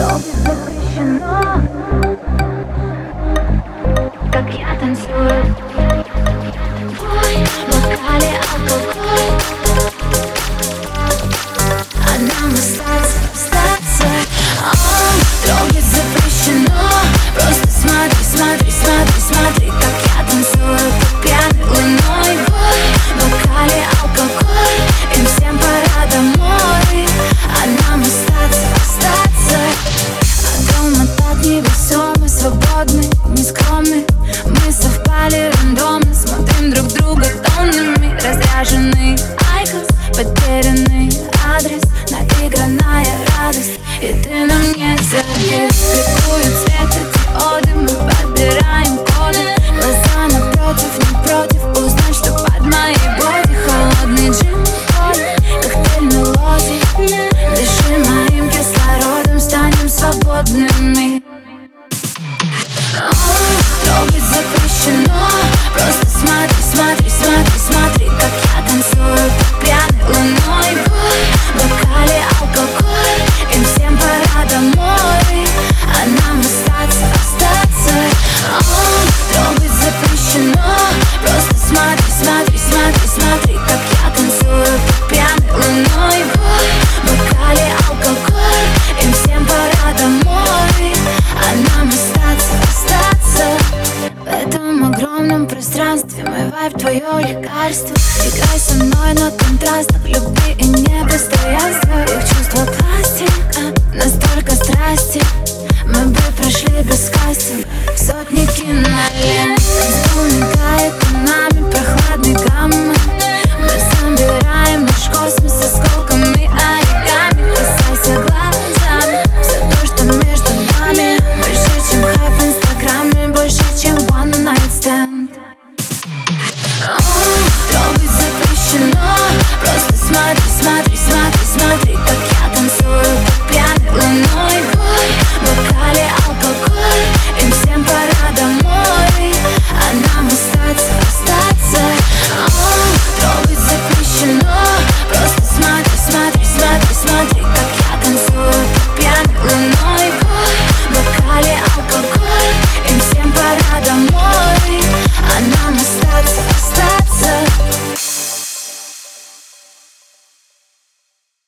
Долго запрещено, как я танцую. Твой бокале алкоголь, а нам остаться. Трогать запрещено, просто смотри, смотри, смотри, смотри, как я танцую под пьяной луной. В бокале алкоголь, им всем пора домой, а нам остаться. А дома так невесомы, свободны, нескромны. Мы совпали рандомно, смотрим друг друга тоннами. Разряженный айкос, потерянный адрес, наигранная радость, и ты на мне завис. Какую цвет диоды, мы подбираем коды. Глаза напротив, не против узнать, что под моей боди. Холодный джин, коктейль мелодий. Дыши моим кислородом, станем свободными. Трогать запрещено, просто смотри, смотри, смотри, смотри, как я танцую под пьяной луной. В бокале алкоголь, им всем пора домой, а нам остаться. Трогать запрещено, просто смотри, смотри, смотри, смотри, как я танцую под пьяной луной. В бокале алкоголь, им всем пора домой, а нам остаться. В этом огромном пространстве мой вайб, твое лекарство. Играй со мной на контрастах любви и непостоянства. Их чувства пластик, настолько страсти. Мы бы прошли без кастинга сотни кинолент. Стол мигает над нами прохладной гаммой.